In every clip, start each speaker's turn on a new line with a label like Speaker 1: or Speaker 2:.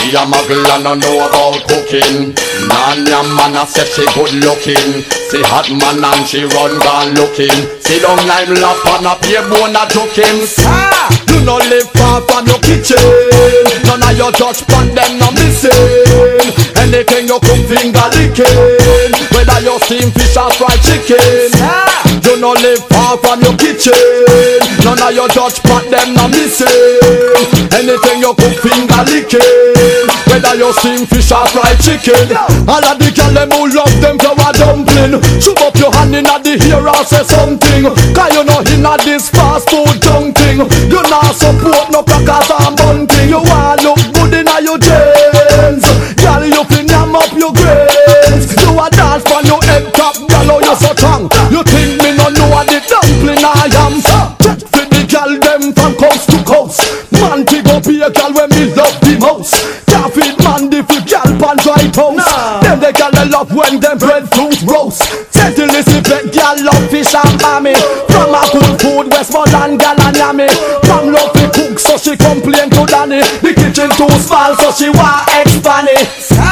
Speaker 1: She a muggle and no know about cooking. Nanya man a say she good looking. See hot man and she run gone looking. See long time lap and a pay bone a took him. You no live far from your kitchen. None of your touch pot them no missing. Anything you cook finger licking. Whether you steam fish or fried chicken. You no live far from your kitchen. None of your touch pot them no missing. Anything you cook finger licking. Whether you steam fish or fried chicken. All of the girl them who love them flour dumpling. Shoot up your hand inna the ear and say something. Cause you know inna this fast food junk thing. You not support no crackers and bunting. You want look good inna your jeans. Girl you fin yam up your grains. You a dance from your head top. Girl how you so strong. You think me no know what the dumpling I am. Check for the girl them from coast to coast. Man to go be a girl when me love the most. Can't feed man if you girl pan dry toast. Them the girl they love when them breadfruit roast. Tell the listen bet girl love fish and mammy. From a good food Westmoreland girl and yummy. From love to cook so she complain to Danny. The kitchen too small so she want expand it.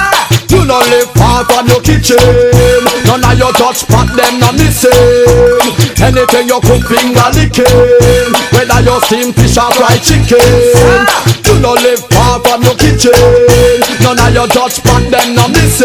Speaker 1: You no live far from your kitchen. None of your touch pot them no missing. Anything you cook finger licking. Whether you steam fish or fried chicken. You no live far from your kitchen. None of your touch pot them no missing.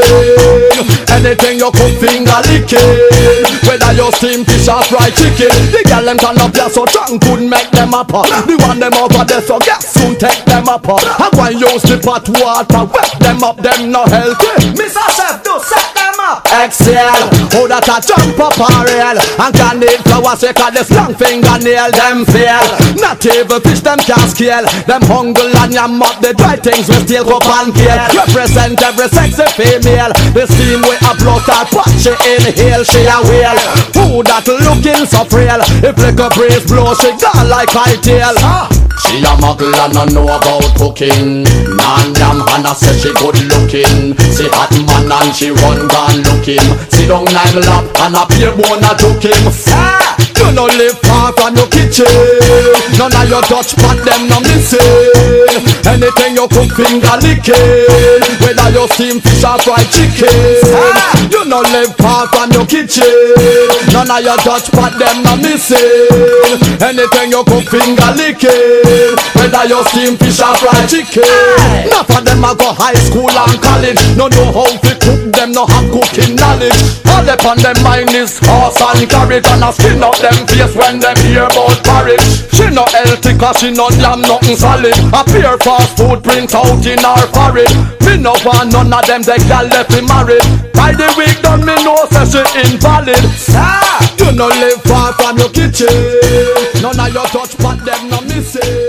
Speaker 1: Anything you cook finger licking. Whether you steam fish or fried chicken. The girl them turn up here so drunk couldn't make them up. The one them over there so gas soon take them up. I go and use the pot water wet them up them no healthy.
Speaker 2: Mr. Chef, do set them up.
Speaker 1: Excel, oh that a jump up a rail. And can need flowers say cause this long fingernail them fail. Not even fish them can't scale. Them hungry and yam up the dry things we still go and kill. Represent every sexy female. The steam we a blow start pot she inhale she a whale. Who that looking so frail. If like a breeze blow she gone like high tail. She a muggle and no know about cooking. Nan yam and a say she good looking. See hot man and she run gone looking. See down nine lap and a beer bone a took him. You no live far from your kitchen. None of your touch pot them no missing. Anything you cook finger licking. Whether you steam fish or fried chicken. You no live far from your kitchen. None of your touch pot them no missing. Anything you cook finger licking. Whether you steam fish or fried chicken. Enough of them a go high school and college. No know how to cook them, no have cooking knowledge. All up on them mind is horse and carrot. And a skin up them face when them hear about porridge. She no healthy cause she no yam nothing solid. Appear fast food print out in her forehead. Me no want none of them they gal left me married. By the week done me know say she invalid. You no live far from your kitchen. None of your touch pot them no missing.